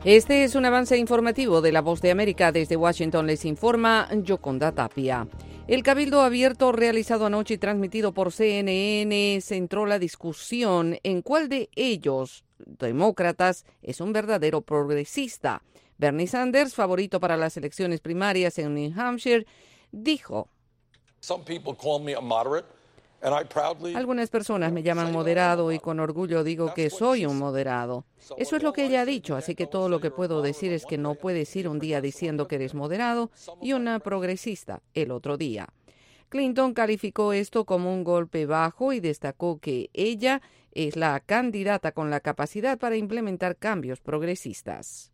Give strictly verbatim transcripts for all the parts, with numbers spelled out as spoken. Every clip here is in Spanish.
Este es un avance informativo de La Voz de América. Desde Washington les informa Yoconda Tapia. El cabildo abierto realizado anoche y transmitido por C N N centró la discusión en cuál de ellos, demócratas, es un verdadero progresista. Bernie Sanders, favorito para las elecciones primarias en New Hampshire, dijo: Some people call me a moderate. Algunas personas me llaman moderado y con orgullo digo que soy un moderado. Eso es lo que ella ha dicho, así que todo lo que puedo decir es que no puedes ir un día diciendo que eres moderado y una progresista el otro día. Clinton calificó esto como un golpe bajo y destacó que ella es la candidata con la capacidad para implementar cambios progresistas.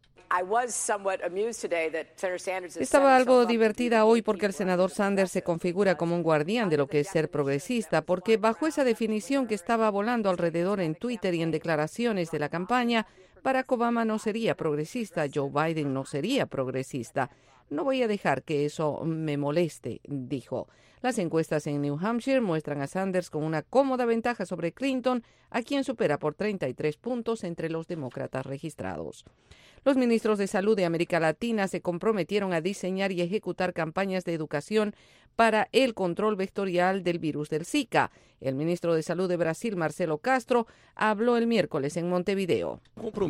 Estaba algo divertida hoy porque el senador Sanders se configura como un guardián de lo que es ser progresista, porque bajo esa definición que estaba volando alrededor en Twitter y en declaraciones de la campaña, Barack Obama no sería progresista, Joe Biden no sería progresista. No voy a dejar que eso me moleste, dijo. Las encuestas en New Hampshire muestran a Sanders con una cómoda ventaja sobre Clinton, a quien supera por treinta y tres puntos entre los demócratas registrados. Los ministros de Salud de América Latina se comprometieron a diseñar y ejecutar campañas de educación para el control vectorial del virus del Zika. El ministro de Salud de Brasil, Marcelo Castro, habló el miércoles en Montevideo.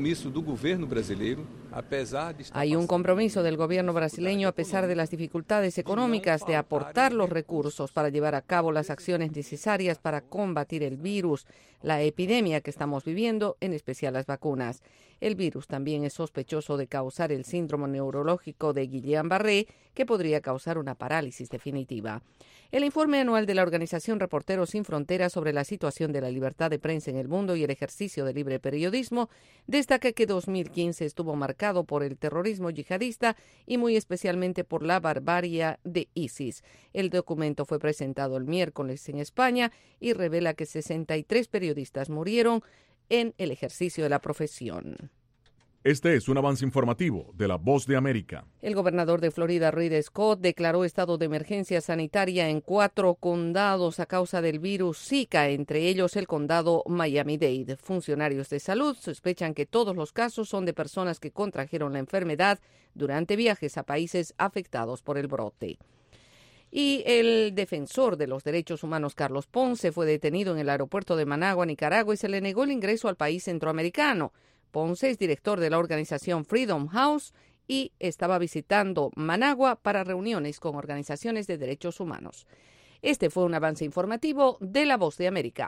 Hay un compromiso del gobierno brasileño, a pesar de las dificultades económicas, de aportar los recursos para llevar a cabo las acciones necesarias para combatir el virus, la epidemia que estamos viviendo, en especial las vacunas. El virus también es sospechoso de causar el síndrome neurológico de Guillain-Barré, que podría causar una parálisis definitiva. El informe anual de la organización Reporteros Sin Fronteras sobre la situación de la libertad de prensa en el mundo y el ejercicio de libre periodismo destaca que dos mil quince estuvo marcado por el terrorismo yihadista y muy especialmente por la barbarie de ISIS. El documento fue presentado el miércoles en España y revela que sesenta y tres periodistas murieron en el ejercicio de la profesión. Este es un avance informativo de La Voz de América. El gobernador de Florida, Rick Scott, declaró estado de emergencia sanitaria en cuatro condados a causa del virus Zika, entre ellos el condado Miami-Dade. Funcionarios de salud sospechan que todos los casos son de personas que contrajeron la enfermedad durante viajes a países afectados por el brote. Y el defensor de los derechos humanos, Carlos Ponce, fue detenido en el aeropuerto de Managua, Nicaragua, y se le negó el ingreso al país centroamericano. Ponce es director de la organización Freedom House y estaba visitando Managua para reuniones con organizaciones de derechos humanos. Este fue un avance informativo de La Voz de América.